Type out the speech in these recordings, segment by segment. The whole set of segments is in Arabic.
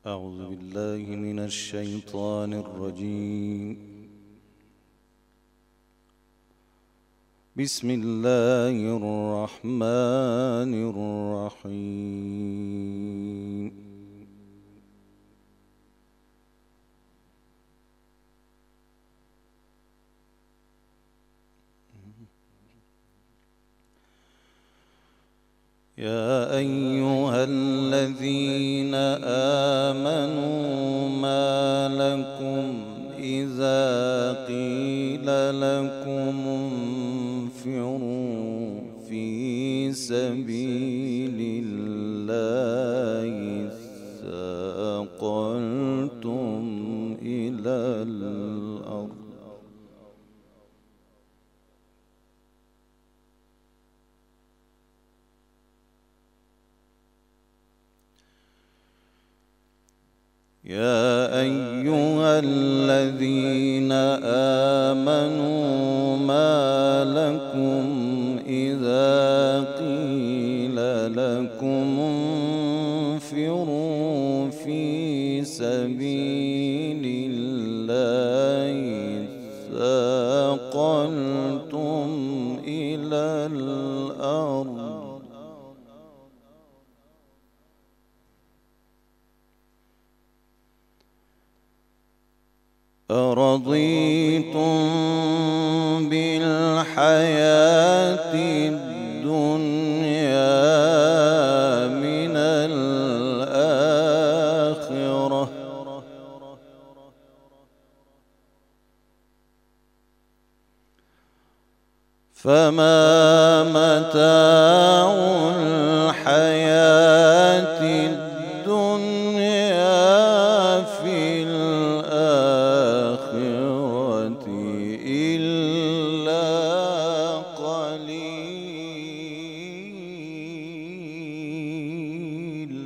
أعوذ بالله من الشيطان الرجيم. بسم الله الرحمن الرحيم. يا أيها الذين آمنوا ما لكم إذا قيل لكم انفروا في سبيل الله ثاقلتم إلى الأرض يا أيها الذين آمنوا ما لكم إذا قيل لكم انفروا في سبيل الله ثاقلتم إلى الأرض أرضيتم بالحياة الدنيا من الآخرة فما متاع الحياة الدنيا في الآخرة إلا قليل.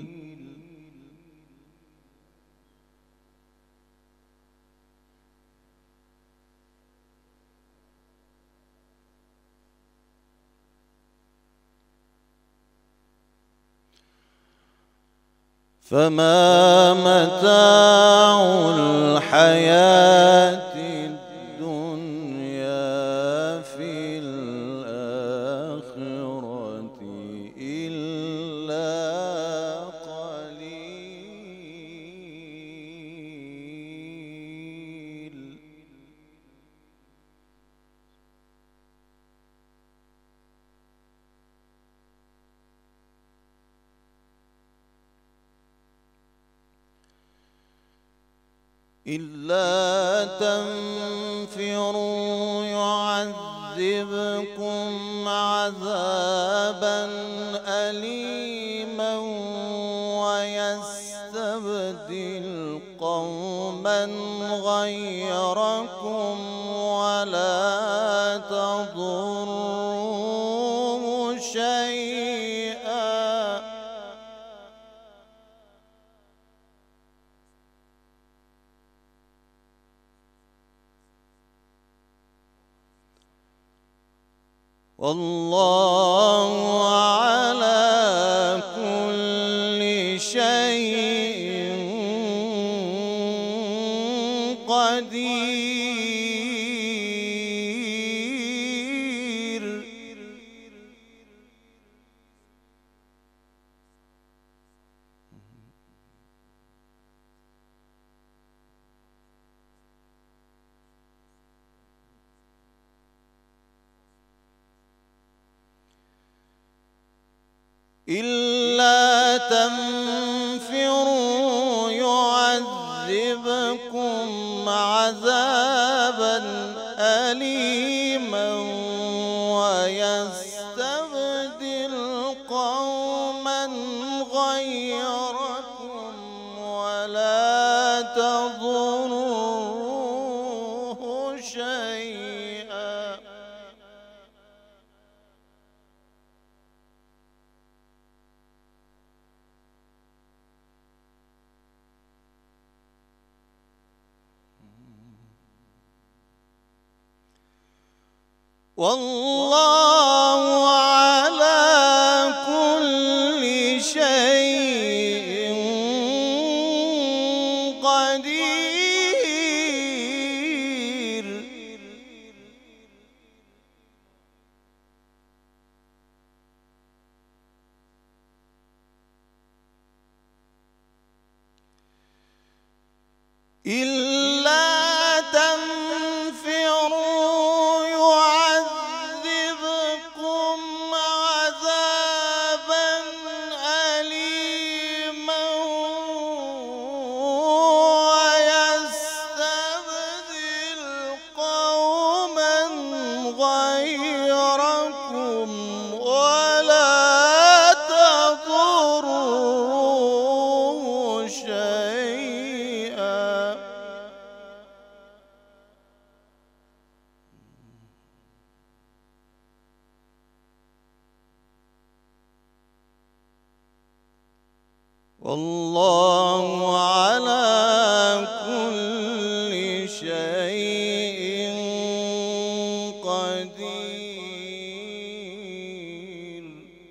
فما متاع الحياة الدنيا في الآخرة إلا قليل. إلا تنفروا يعذبكم عذابا أليما ويستبدل قوما غيركم ولا تضروه شيئا والله على كل شيء قدير. إلا تنفروا يعذبكم عذابا أليما ويستبدل قوما غيركم ولا تضروه شيئا والله على كل شيء قدير. إلا تنفروا يعذبكم عذابا أليما ويستبدل قوما غيركم ولا تضروه شيئا. والله على كل شيء قدير.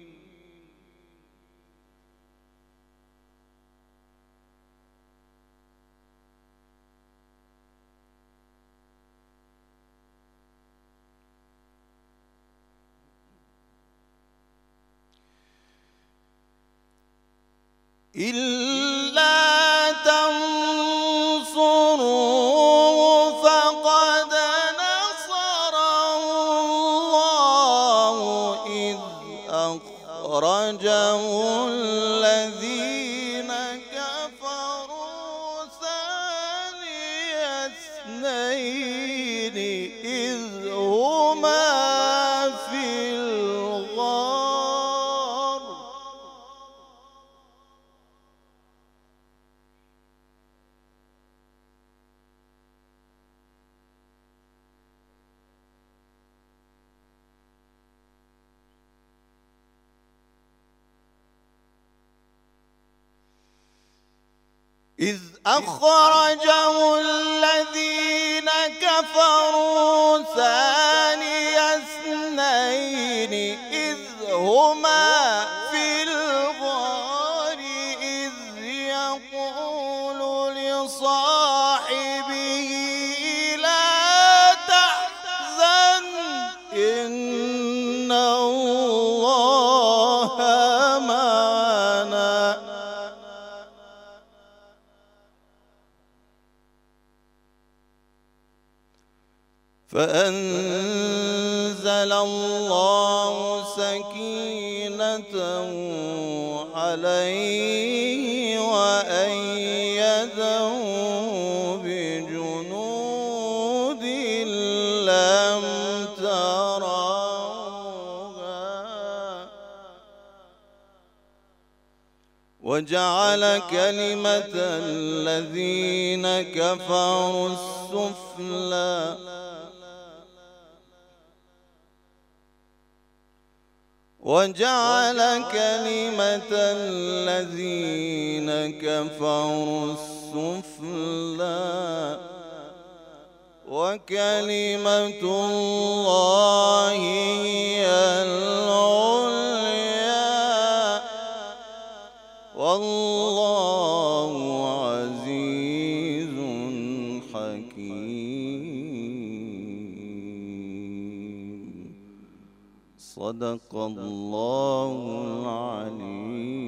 إلا تنصروه فقد نصره الله إذ أخرجه الذين كفروا ثاني اثنين إذ هما في الغار إذ أخرجه الذين كفروا ثاني اثنين إذ هما في الغار إذ يقول لصاحبه لا تحزن إن الله معنا. فأنزل الله سكينته عليه وأيده بجنود لم تروها وجعل كلمة الذين كفروا السفلى وجعل كلمة الذين كفروا السفلى وكلمة الله هي العليا والله عزيز حكيم. صدق الله العليم.